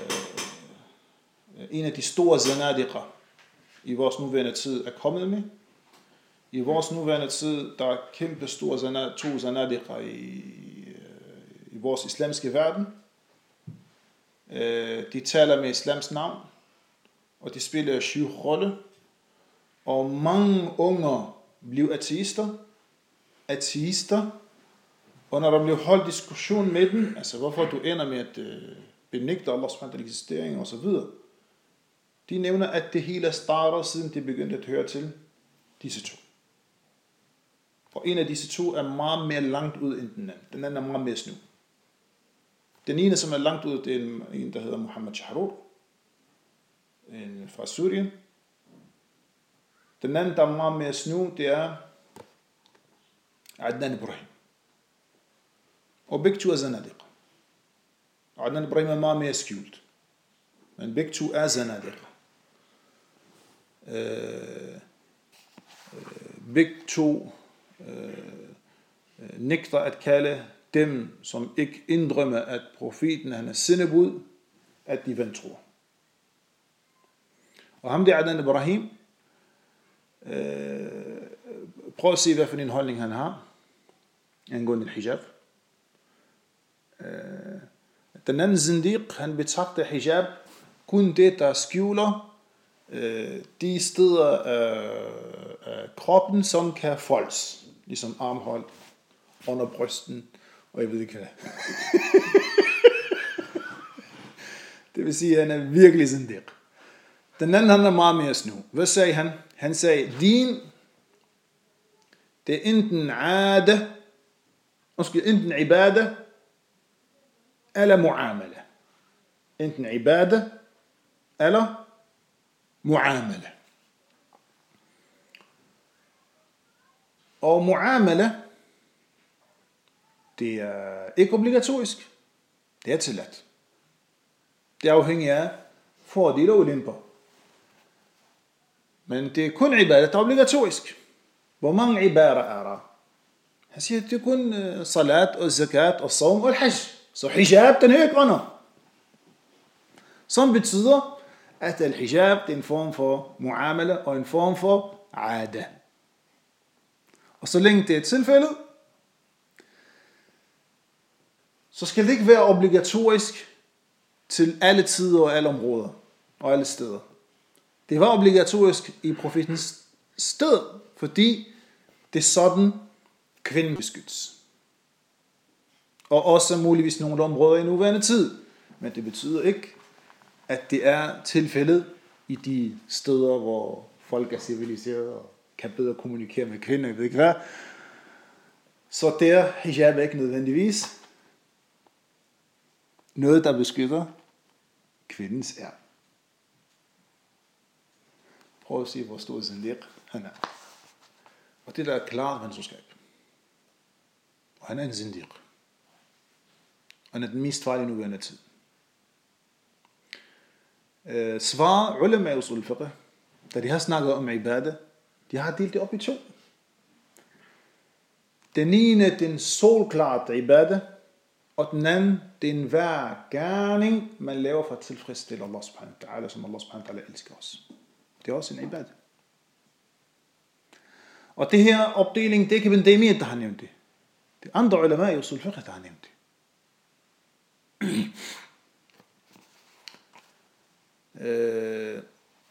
en af de store zanadiqer i vores nuværende tid er kommet med. I vores nuværende tid, der er kæmpe store zanad, to zanadiqer i, i vores islamiske verden. Øh, de taler med islams navn, og de spiller syv rolle, og mange unger bliver ateister, ateister, og når der bliver holdt diskussion med dem, altså hvorfor du ender med at øh, benægte Allahs subhanahu wa ta'ala eksistering og så videre, de nævner, at det hele starter, siden de begyndte at høre til disse to. Og en af disse to er meget mere langt ud end den anden. Den anden er meget mere snu. Den ene, som er langt ud, det er en, der hedder Muhammad Shahrur, en fra Syrien. Den anden, der er meget mere snu, det er Adnan Ibrahim. Og begge to er zanadiqa. Adnan Ibrahim er meget mere skjult. Men begge to er zanadiqa. Øh, øh, begge to øh, nægter at kalde dem, som ikke indrømmer, at profeten han er sendebud, at de vantro. Og ham der Adnan Ibrahim, øh, prøv at se, hvad for en holdning han har angående hijab. Øh, den anden zindiq, han betragter hijab kun det, der skjuler øh, de steder af, af kroppen, som kan foldes, ligesom armhold, under brysten, og jeg ved ikke hvad. Det vil sige, at han er virkelig zindiq. Den anden, han er meget mere snu. Hvad sagde han? Han sagde, din, det er enten ada, måske enten ibada, eller muamala. Enten ibada, eller muamala. Og muamala, det er ikke obligatorisk. Det er tilladt. Det er afhængigt af fordele og ulemper. Men det er kun ibadat, der er obligatorisk. hvor mange ibadah er der? Han siger, det er kun uh, salat og zakat og saum og hajj. Så hijab, den er ikke under. Som betyder, at al-hijab er en form for muamala og en form for ada. Og så længe det er tilfældet, så skal det ikke være obligatorisk til alle tider og alle områder og alle steder. Det var obligatorisk i profetens sted, fordi det er sådan, kvinden beskyttes. Og også muligvis nogle områder i nuværende tid. Men det betyder ikke, at det er tilfældet i de steder, hvor folk er civiliserede og kan bedre kommunikere med kvinder, jeg ved ikke hvad. Så der hijab er ikke nødvendigvis noget, der beskytter kvindens ære. Prøv at se, hvor stor zindiq han er. Og det der er klart mandskab. Og han er en zindiq. Og han er den mest farlige nuværende tid. Uh, svar ulema i usul fiqh, da de har snakket om ibadah, de har delt det op i to. Den ene, den solklart ibadah, og den anden, det er en hver gerning, man laver for at tilfredsstille Allah subhanahu wa ta'ala, som Allah subhanahu wa ta'ala elsker os. Det er også en ibadah. Og det her opdeling, det er ikke Ibn Taymiyyah, der har nævnt det. Det er andre ulema i usul fiqh, der har nævnt det. øh,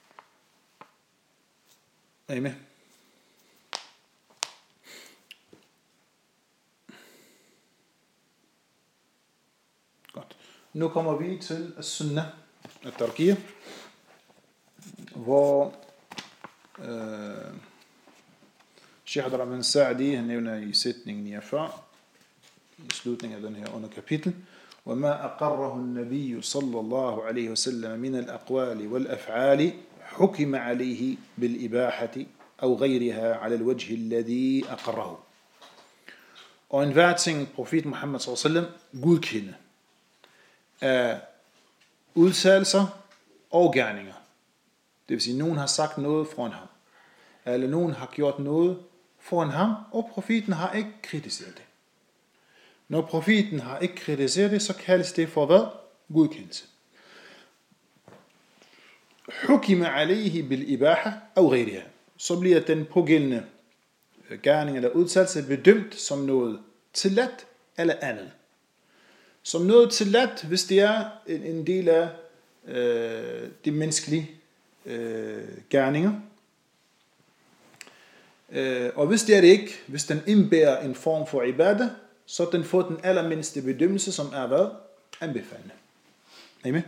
er I med? Godt. Nu kommer vi til as-sunnah at-tarkiyah, hvor øh, Sheikh Abdurrahman Sa'di, han nævner i sætning niogfyrre, i slutningen af den her under kapitel, وما أقره النبي صلى الله عليه وسلم من الأقوال والأفعال حكم عليه بالإباحة أو غيرها على الوجه الذي أقره. Og en hver ting, profet Muhammad sallallahu alaihi wasallam godkende af udtalelser og gerninger. Det vil sige, nogen har sagt noget foran ham, eller nogen har gjort noget foran ham, og profeten har ikke kritiseret det. Når profeten har ikke kritiseret det, så kaldes det for hvad? Godkendelse. Hukima alayhi bil ibaha aw ghayriha. Så bliver den pågældende gerning eller udtalelse bedømt som noget tilladt eller andet. Som noget tilladt, hvis det er en, en del af øh, de menneskelige øh, gerninger. Øh, og hvis det er det ikke, hvis den indbærer en form for ibadah, så den får den allermindste bedømmelse, som er hvad? Anbefalende. Er I med?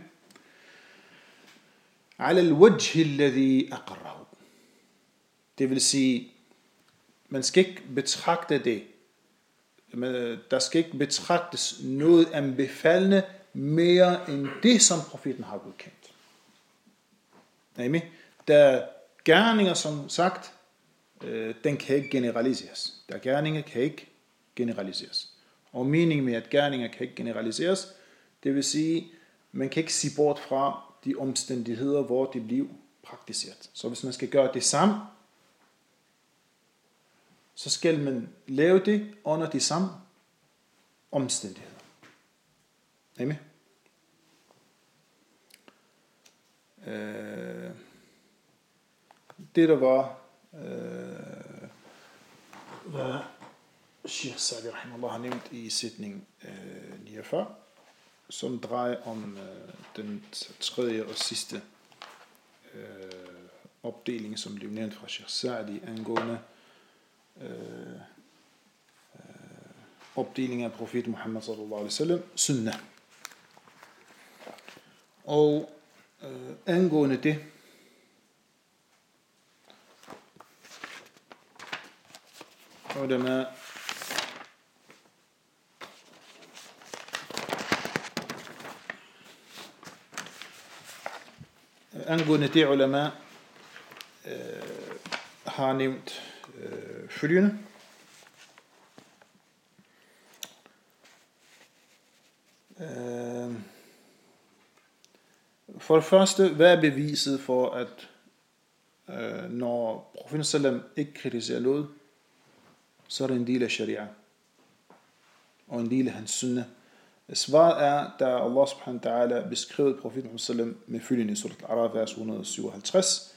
Ala al-wajh alladhi aqarrahu. Det vil sige, man skal ikke betragte det, der skal ikke betragtes noget anbefalende mere end det, som profeten har godkendt. Er I med? Der gerninger, som sagt, den kan ikke generaliseres. Der gerninger kan ikke generaliseres. Og meningen med, at gerninger kan ikke generaliseres, det vil sige, man kan ikke sige bort fra de omstændigheder, hvor det bliver praktiseret. Så hvis man skal gøre det samme, så skal man lave det under de samme omstændigheder. Er I med? Øh, det der var, øh, hvad Sheikh Sa'di rahimahullah har nævnt i sætning øh, niogfyrre, som drejer om øh, den tredje og sidste øh, opdeling, som blev nævnt fra Sheikh Sa'di angående øh, øh, opdeling af profeten Muhammad sallallahu alaihi wasallam, sunnah. Og øh, angående det, ulama angående det ulama øh, har nævnt øh, følgende. Øh, for det første, hvad er beviset for, at øh, når profeten sallam ikke kritiserer noget, så er det en del af sharia, og en del af hans sunnah. Svaret er, da Allah subhanahu wa ta'ala beskrev profeten sallam med følgende i surat al-A'raf, vers et hundrede og syvoghalvtreds.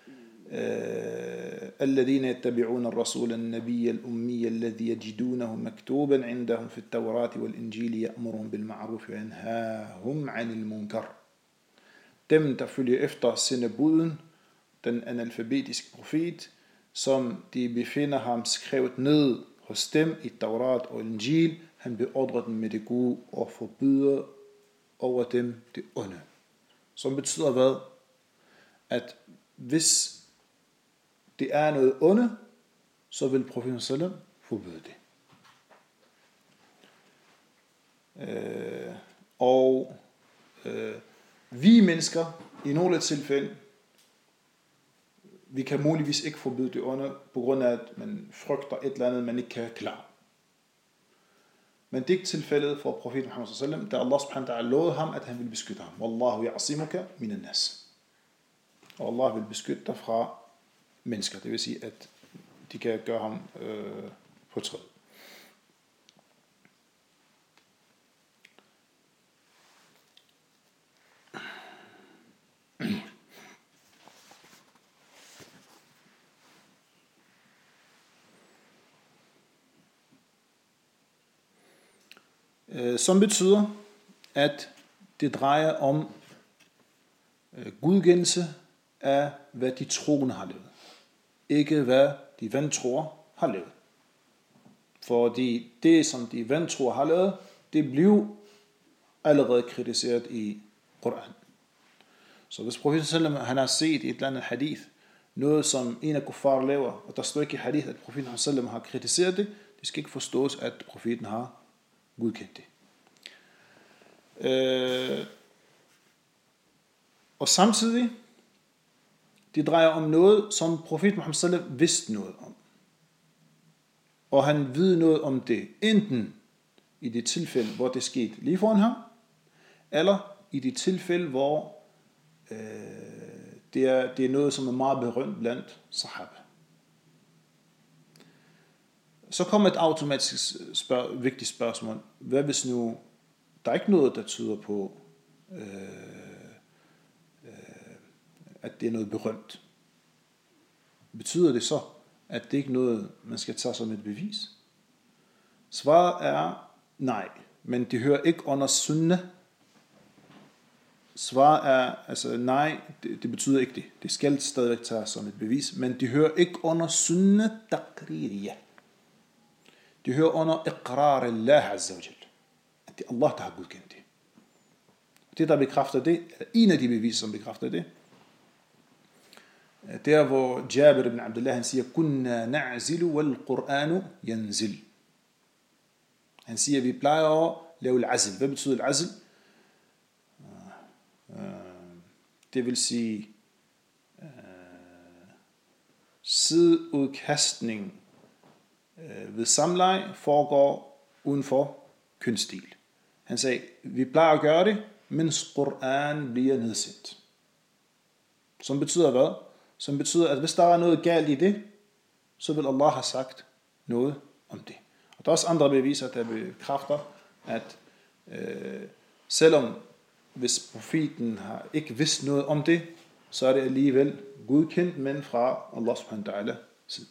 الذين يتبعون الرسول النبي الأمي الذي يجدونه مكتوبا عندهم في التوراة والإنجيل يأمرهم بالمعروف وينهاهم عن المنكر. Dem, der følger efter sendebuden, den analfabetiske profet, som de befinder ham skrevet ned hos dem i Taurat og Injil, han beordrer dem med det gode og forbyder over dem det onde. Som betyder hvad? At hvis det er noget onde, så vil profeten sallam forbyde det. Øh, og øh, vi mennesker, i nogle tilfælde, vi kan muligvis ikke forbyde det onde, på grund af, at man frygter et eller andet, man ikke kan klare. Men det er ikke tilfældet for profeten Muhammad sallallahu alaihi wasallam, da Allah subhanahu wa ta'ala lovede ham, at han vil beskytte ham. Wallahu ya'simuka minan nas. Og Allah vil beskytte dig fra mennesker, det vil sige, at de kan gøre ham øh, på træet. Som betyder, at det drejer om godkendelse af, hvad de troende har lavet. Ikke hvad de vantroer har lavet. Fordi det, som de vantroer har lavet, det blev allerede kritiseret i Koran. Så hvis profeten sallam han har set i et eller andet hadith, noget som en af kuffar laver, og der står ikke i hadith, at profeten sallam har kritiseret det, det skal ikke forstås, at profeten har godkendt det. Øh, og samtidig, det drejer om noget, som profeten Muhammad sallam vidste noget om. Og han ved noget om det, enten i det tilfælde, hvor det skete lige foran ham, eller i det tilfælde, hvor øh, det, er, det er noget, som er meget berømt blandt sahaba. Så kommer et automatisk spørg- vigtigt spørgsmål. Hvad hvis nu, der er ikke noget, der tyder på, øh, øh, at det er noget berømt? Betyder det så, at det ikke er noget, man skal tage som et bevis? Svaret er nej, men det hører ikke under sunnah. Svaret er, altså nej, det, det betyder ikke det. Det skal stadigvæk tages som et bevis, men det hører ikke under sunnah taqririyah. Det hører under iqrar Allah azza wa jal. At det er Allah, der har godkendt det. Det, der bekræfter det, er en af de beviser, som bekræfter det. Det er, hvor Jabir ibn Abdullah, han siger, kunna na'zilu wal Qur'anu yanzil. Han siger, vi plejer at lave al-azl. Hvad betyder al-azl? Det vil sige, sideudkastning ved samleje foregår uden for kønsstil. Han sagde, vi plejer at gøre det, mens Qur'an bliver nedsendt. Som betyder hvad? Som betyder, at hvis der er noget galt i det, så vil Allah have sagt noget om det. Og der er også andre beviser, der bekræfter, at øh, selvom hvis profeten har ikke vidst noget om det, så er det alligevel godkendt, men fra Allah subhanahu wa ta'ala side.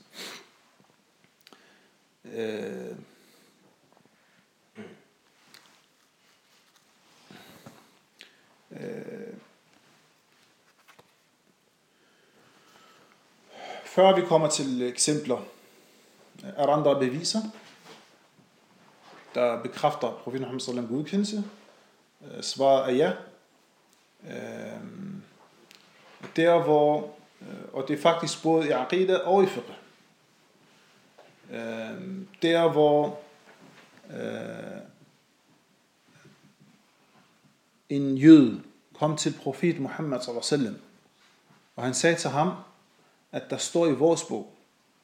Øh, øh, Før vi kommer til eksempler, er der andre beviser, der bekræfter profeten Muhammad sallam godkendelse. Svaret er ja. Der hvor, og det er faktisk både i aqida og i fiqh. Der hvor en jøde kom til profeten Muhammad sallallahu alaihi wasallam, og han sagde til ham, at der står i vores bog,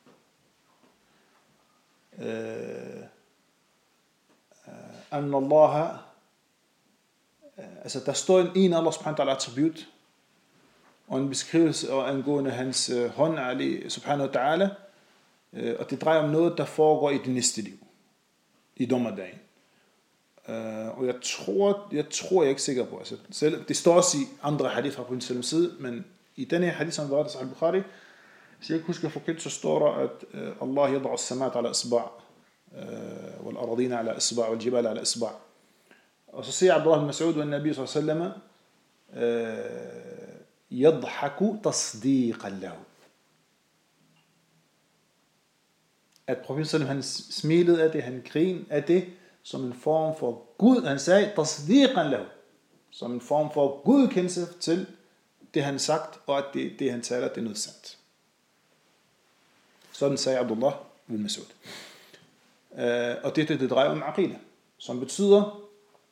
an Allah, altså der står en en Allah subhanahu wa ta'ala attribut, og en beskrivelse og angående hans hånd, Ali subhanahu wa ta'ala, og det drejer om noget, der foregår i det næste liv, i dommerdagen. Og jeg tror, jeg tror jeg er ikke sikker på, altså selv, det står også i andre hadith fra Profeten side, men i denne her hadith, som var der Sahih Bukhari, så jeg ikke husker forkert, så står der, at Allah yad'u as-samat ala isba' wal aradina ala isba' wal jibal ala isba'. Og så siger Abdullah ibn Mas'ud, og Nabi sallallahu alaihi wasallam, yadhaku tasdiqan lahu. At profeten han smilede af det, han grin af det, som en form for Gud, han sagde, tasdiqan lahu, som en form for godkendelse til det han sagt, og at det, det han taler, det er noget sandt. Sådan sagde Abdullah ibn Mas'ud. Uh, og det er det, det drejer om aqida, som betyder,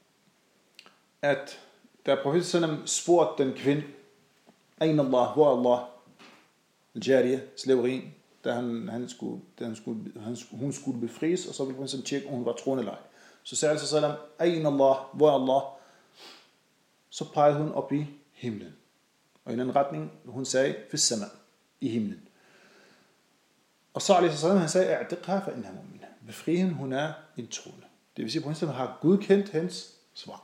at da profeten sallam spurgte den kvinde, Ayn Allah, hvor Allah, al-Jariya, slaveren, da han, han skulle, da han skulle, han, hun skulle befries, og så ville profeten tjekke, om hun var troende eller ej. Så sagde han sallam, Ayn Allah, hvor Allah, så pegede hun op i himlen. Og i en anden retning, hun sagde, fis sama, i himlen. Og så alaihi sallam, han sagde, a'tiqha fa innaha mu'mina. Befri hende, hun er en troende. Det vil sige, at profeten har godkendt hendes svar.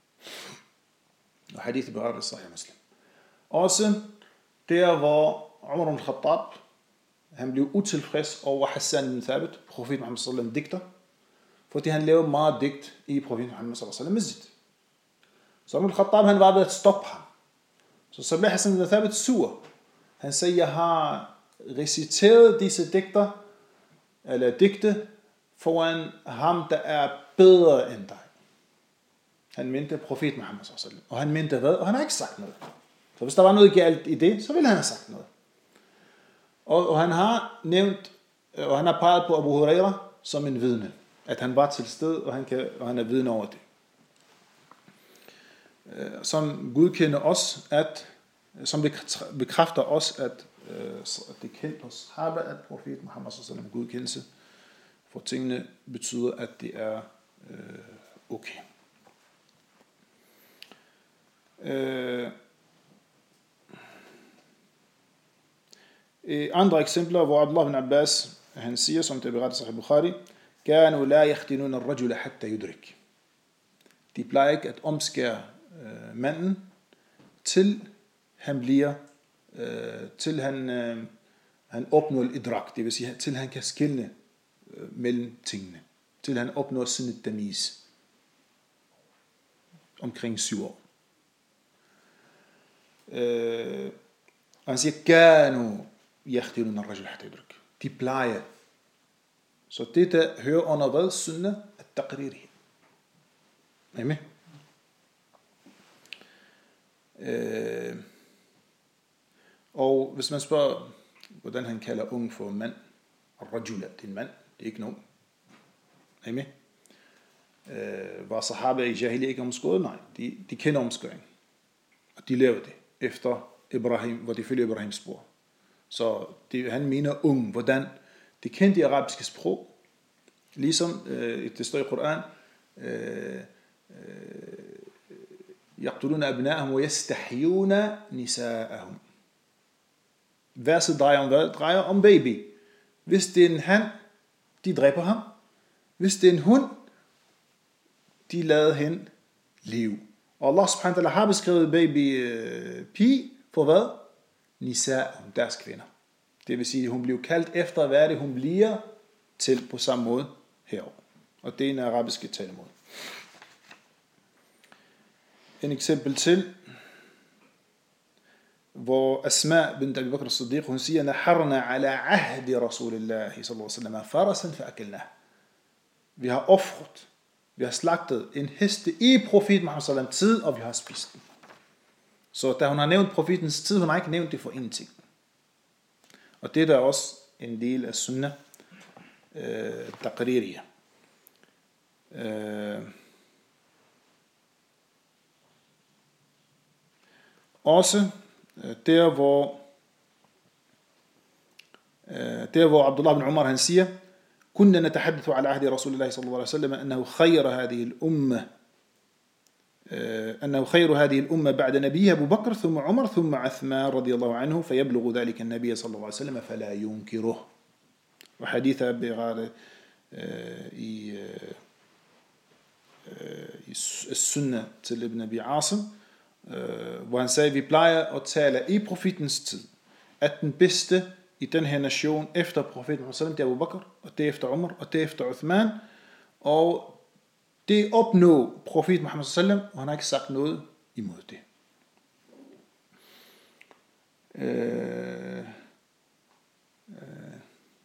Og hadith berører det Sahih Muslim. Også der, hvor Umar ibn Khattab, han blev utilfreds over Hassan ibn Thabit, profeten Muhammad sallallahu alaihi wasallam, digter, fordi han lavede meget digt i profeten Muhammad sallallahu alaihi wasallam. Så Umar ibn Khattab, han var ved at stoppe ham. Så så blev Hassan ibn Thabit sur. Han sagde, jeg har reciteret disse digter, eller digte, foran ham, der er bedre end dig. Han mente profeten Muhammad sallallahu alaihi wasallam. Og han mente hvad? Og han har ikke sagt noget. Så hvis der var noget galt i det, så ville han have sagt noget. Og, og han har nævnt, og han har peget på Abu Huraira som en vidne. At han var til stede, og han, kan, og han er vidne over det. Som godkender os, at, som bekræfter os, at, at det kendt hos Sahaba, at profeten Muhammad sallallahu alaihi wasallam godkendelse for tingene betyder, at det er øh, okay. Øh, andre eksempler, hvor Abdullah ibn Abbas, han siger, som det beretter Sahih Bukhari, كانوا لا يختنون الرجل حتى يدرك. De plejer ikke at omskære øh, manden, til han bliver, øh, til han, øh, han opnår idrak, det vil sige, til han kan skelne øh, mellem tingene, til han opnår sin tamis, omkring syv år. Øh, han siger, كانوا يختنون الرجل حتى يدرك. De plejer. Så det der hører under hvad? Sunnah at-taqriri. Er I med? Øh, og hvis man spørger, hvordan han kalder ung for mand, rajula, det er en mand, det er ikke nogen. Er I med? Øh, var sahaba i jahiliya ikke omskåret? Nej, de, de kender omskæring. Og de laver det efter Ibrahim, hvor de følger Ibrahims spor. Så det, han mener ung, hvordan det kendte i arabiske sprog, ligesom øh, det står i Koran, يقتلون أبناءهم ويستحيون نساءهم. Verset drejer om hvad? Drejer om baby. Hvis det er en han, de dræber ham. Hvis det er en hund, de lader hende leve. Og Allah subhanahu wa ta'ala har beskrevet baby øh, pige for hvad? Nisa'hum, deres kvinder. Det vil sige, at hun bliver kaldt efter, hvad det hun bliver til på samme måde herovre. Og det er en arabiske talemåde. En eksempel til, hvor Asma bint Abi Bakr as-Siddiq, hun siger, naharna ala ahdi Rasulillahi sallallahu alaihi wasallam farasan fa akalnah. Vi har offret, vi har slagtet en heste i profeten Muhammad sallallahu alaihi wasallam tid, og vi har spist den. Så da hun har nævnt profetens tid, hun har ikke nævnt det for ingenting. Og det er også en del af sunnah øh, taqririya. Øh, også øh, der hvor øh, der hvor Abdullah ibn Umar han siger, كنا نتحدث على عهد رسول الله صلى الله عليه وسلم أنه خير هذه الأمة أنه خير هذه الأمة بعد نبيه أبو بكر ثم عمر ثم عثمان رضي الله عنه فيبلغ ذلك النبي صلى الله عليه وسلم فلا ينكره. og hadith er berettet øh, i, øh, i Sunnah til Ibn Abi Asim, øh, hvor han sagde, vi plejer at tale i profetens tid, at den bedste i den her nation efter profeten Muhammad, det er Abu Bakr, og det efter Umar, og det efter Uthman, og det opnå profeten Muhammad, og han har ikke sagt noget imod det. Øh, øh,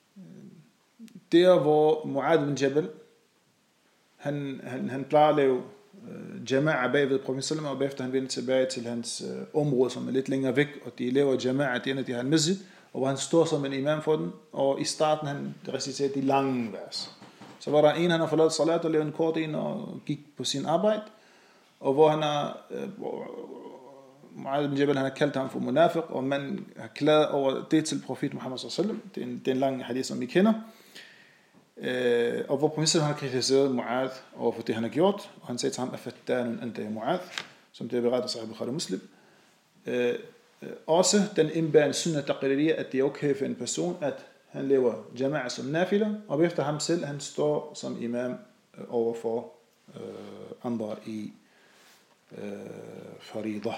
der hvor Mu'adh bin Jabal, han, han, han plejer at lave øh, jama'a bagved profeten, og bagefter han vender tilbage til hans øh, område, som er lidt længere væk, og de laver jama'a, det ene, de har en masjid, og hvor han står som en imam for den, og i starten han reciterer de lange vers. Så var der en, han har forladt salat og lavede en kort en og gik på sin arbejde, og hvor han har, øh, Mu'adh bin Jabal, han har kaldt ham for munafiq, og man har klaget over det til profet Muhammad sallallahu alaihi wasallam. Det er en, det er en lang hadith, som vi kender. Øh, og hvor profeten har kritiseret Mu'adh over for det, han har gjort, og han sagde til ham, afattanun anta ya Mu'adh, som det er berettet Sahih Bukhari Muslim. Øh, øh, også den indbærer en sunnah taqririyya, at det er okay for en person, at han lever jama'a som nafila, og efter ham selv, han står som imam øh, over for øh, andre i øh, farida.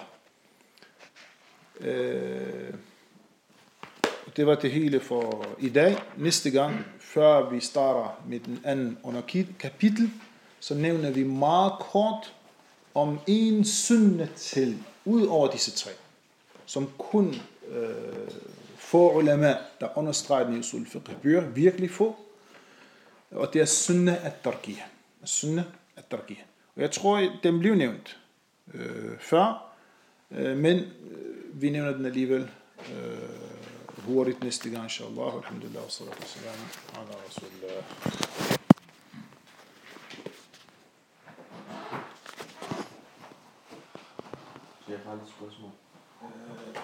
Øh, det var det hele for i dag. Næste gang, før vi starter med den anden under kapitel, så nævner vi meget kort om en sunne til, ud over disse tre, som kun øh, få ulama, der understreger den i usul fiqh, bør virkelig få, og det er sunne at-tarkiyah. Sunne at-tarkiyah. Og jeg tror, den blev nævnt øh, før, øh, men øh, vi nævner den alligevel øh, hurtigt næste gang, inshallah. Alhamdulillah, wa salatu wa salam ala rasulillah. Så jeg har et spørgsmål.